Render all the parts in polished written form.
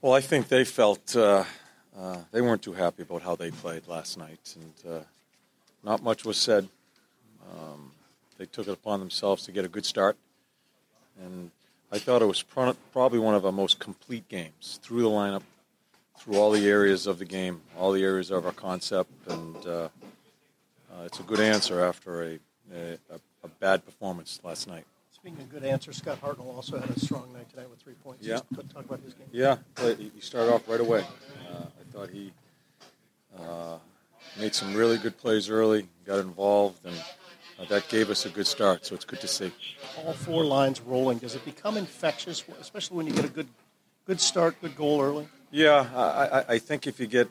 Well, I think they felt they weren't too happy about how they played last night, and not much was said. They took it upon themselves to get a good start, and I thought it was probably one of our most complete games through the lineup, through all the areas of the game, all the areas of our concept, and it's a good answer after a bad performance last night. Speaking of good answer, Scott Hartnell also had a strong night tonight with 3 points. Yeah. Just talk about his game. Yeah, he started off right away. I thought he made some really good plays early, got involved, and that gave us a good start, so it's good to see. All four lines rolling. Does it become infectious, especially when you get a good start, good goal early? Yeah, I think if you get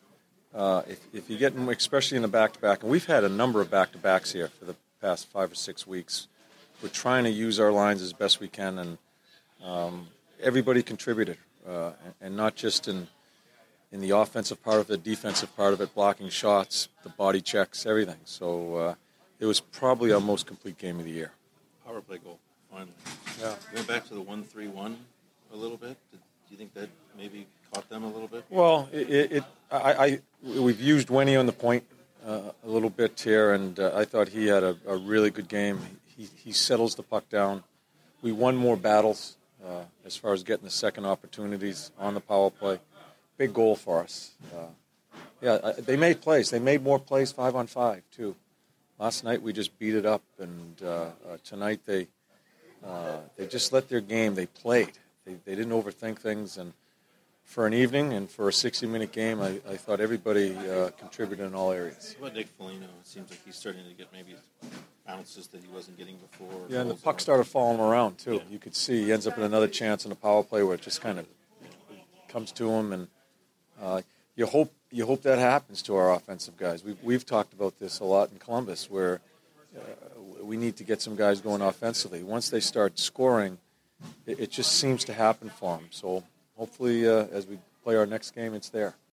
especially in the back-to-back, and we've had a number of back-to-backs here for the past 5 or 6 weeks. We're trying to use our lines as best we can, and everybody contributed, and not just in the offensive part of it, defensive part of it, blocking shots, the body checks, everything. So it was probably our most complete game of the year. Power play goal, finally. Yeah. Going back to the 1-3-1 a little bit, do you think that maybe caught them a little bit? Well, we've used Winnie on the point a little bit here, and I thought he had a really good game. He settles the puck down. We won more battles as far as getting the second opportunities on the power play. Big goal for us. They made plays. They made more plays 5-on-5 too. Last night we just beat it up, and tonight they just let their game. They played. They didn't overthink things, and for an evening and for a 60-minute game, I thought everybody contributed in all areas. What about Nick Foligno? It seems like he's starting to get maybe bounces that he wasn't getting before. Yeah, and the puck started falling around, too. Yeah. You could see he ends up in another chance in the power play where it just kind of comes to him, and you hope that happens to our offensive guys. We've talked about this a lot in Columbus, where we need to get some guys going offensively. Once they start scoring, it just seems to happen for them. So hopefully, as we play our next game, it's there.